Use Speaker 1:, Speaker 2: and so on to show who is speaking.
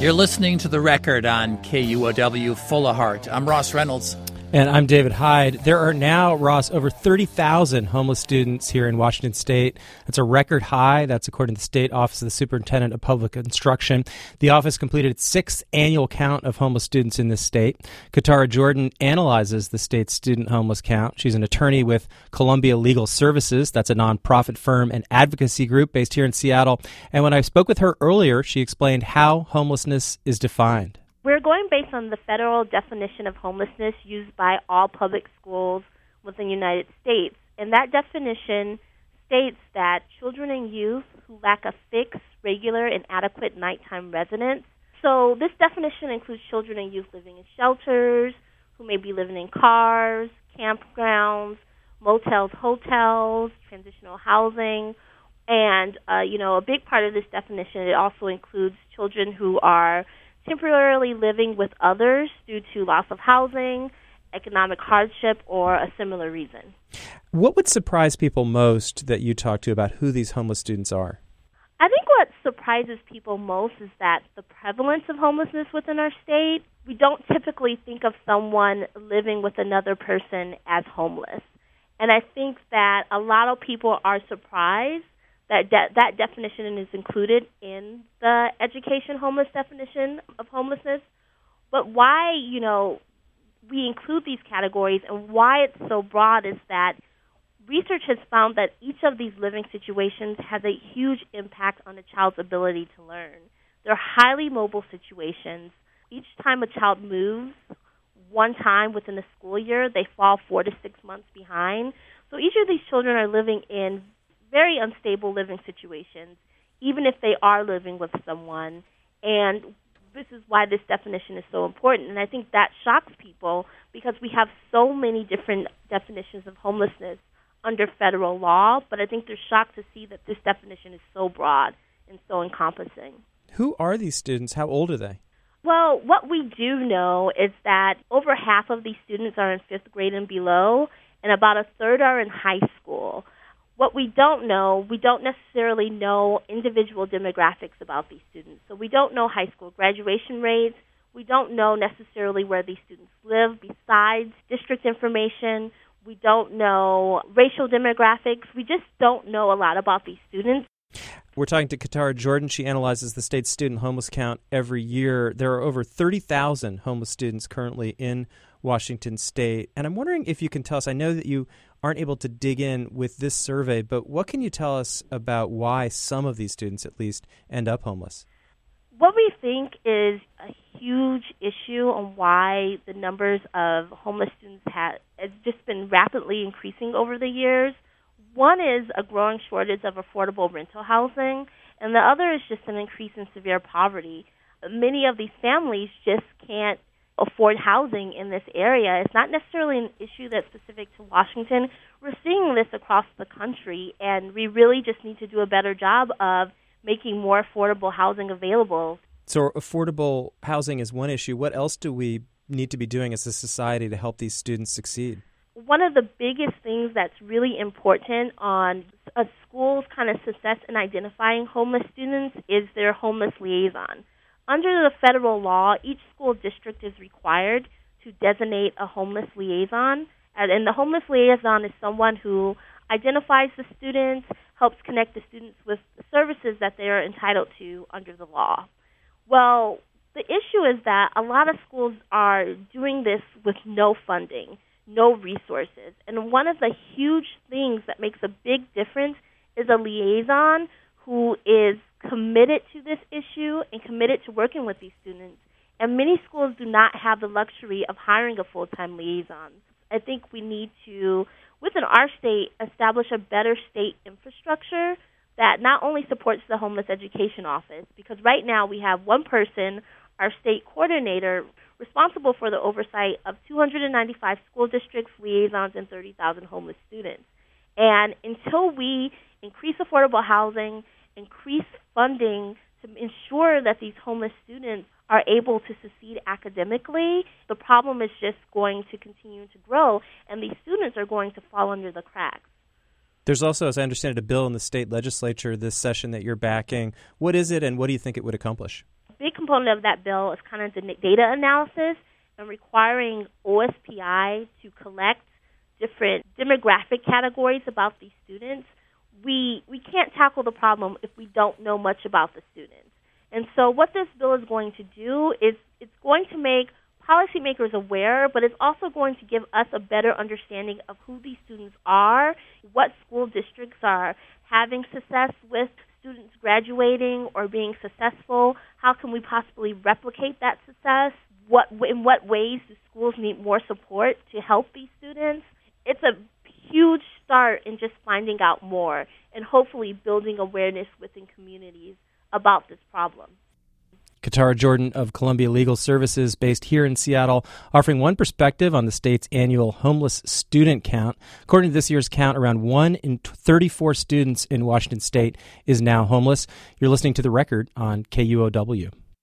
Speaker 1: You're listening to The Record on KUOW Full of Heart. I'm Ross Reynolds.
Speaker 2: And I'm David Hyde. There are now, Ross, over 30,000 homeless students here in Washington State. That's a record high. That's according to the State Office of the Superintendent of Public Instruction. The office completed its sixth annual count of homeless students in this state. Katara Jordan analyzes the state's student homeless count. She's an attorney with Columbia Legal Services. That's a nonprofit firm and advocacy group based here in Seattle. And when I spoke with her earlier, she explained how homelessness is defined.
Speaker 3: We're going based on the federal definition of homelessness used by all public schools within the United States. And that definition states that children and youth who lack a fixed, regular, and adequate nighttime residence. So this definition includes children and youth living in shelters, who may be living in cars, campgrounds, motels, hotels, transitional housing. And, a big part of this definition, it also includes children who are temporarily living with others due to loss of housing, economic hardship, or a similar reason.
Speaker 2: What would surprise people most that you talk to about who these homeless students are?
Speaker 3: I think what surprises people most is that the prevalence of homelessness within our state, we don't typically think of someone living with another person as homeless. And I think that a lot of people are surprised that definition is included in the education homeless definition of homelessness. But why, we include these categories and why it's so broad is that research has found that each of these living situations has a huge impact on a child's ability to learn. They're highly mobile situations. Each time a child moves one time within a school year, they fall 4 to 6 months behind. So each of these children are living in very unstable living situations, even if they are living with someone. And this is why this definition is so important. And I think that shocks people because we have so many different definitions of homelessness under federal law, but I think they're shocked to see that this definition is so broad and so encompassing.
Speaker 2: Who are these students? How old are they?
Speaker 3: Well, what we do know is that over half of these students are in 5th grade and below, and about a third are in high school. What we don't know, we don't necessarily know individual demographics about these students. So we don't know high school graduation rates. We don't know necessarily where these students live besides district information. We don't know racial demographics. We just don't know a lot about these students.
Speaker 2: We're talking to Katara Jordan. She analyzes the state's student homeless count every year. There are over 30,000 homeless students currently in Washington State. And I'm wondering if you can tell us, I know that you aren't able to dig in with this survey, but what can you tell us about why some of these students, at least, end up homeless?
Speaker 3: What we think is a huge issue on why the numbers of homeless students has just been rapidly increasing over the years. One is a growing shortage of affordable rental housing, and the other is just an increase in severe poverty. Many of these families just can't afford housing in this area. It's not necessarily an issue that's specific to Washington. We're seeing this across the country, and we really just need to do a better job of making more affordable housing available.
Speaker 2: So affordable housing is one issue. What else do we need to be doing as a society to help these students succeed?
Speaker 3: One of the biggest things that's really important on a school's kind of success in identifying homeless students is their homeless liaison. Under the federal law, each school district is required to designate a homeless liaison, and the homeless liaison is someone who identifies the students, helps connect the students with the services that they are entitled to under the law. Well, the issue is that a lot of schools are doing this with no funding, no resources, and one of the huge things that makes a big difference is a liaison who is committed to this issue and committed to working with these students. And many schools do not have the luxury of hiring a full-time liaison. I think we need to, within our state, establish a better state infrastructure that not only supports the homeless education office, because right now we have one person, our state coordinator, responsible for the oversight of 295 school districts, liaisons, and 30,000 homeless students. And until we increase affordable housing, increase funding to ensure that these homeless students are able to succeed academically, the problem is just going to continue to grow, and these students are going to fall under the cracks.
Speaker 2: There's also, as I understand it, a bill in the state legislature this session that you're backing. What is it, and what do you think it would accomplish?
Speaker 3: A big component of that bill is kind of the data analysis and requiring OSPI to collect different demographic categories about these students. We can't tackle the problem if we don't know much about the students. And so what this bill is going to do is it's going to make policymakers aware, but it's also going to give us a better understanding of who these students are, what school districts are having success with students graduating or being successful, how can we possibly replicate that success, in what ways do schools need more support to help these students. It's a huge start in just finding out more and hopefully building awareness within communities about this problem.
Speaker 2: Katara Jordan of Columbia Legal Services, based here in Seattle, offering one perspective on the state's annual homeless student count. According to this year's count, around 1 in 34 students in Washington state is now homeless. You're listening to The Record on KUOW.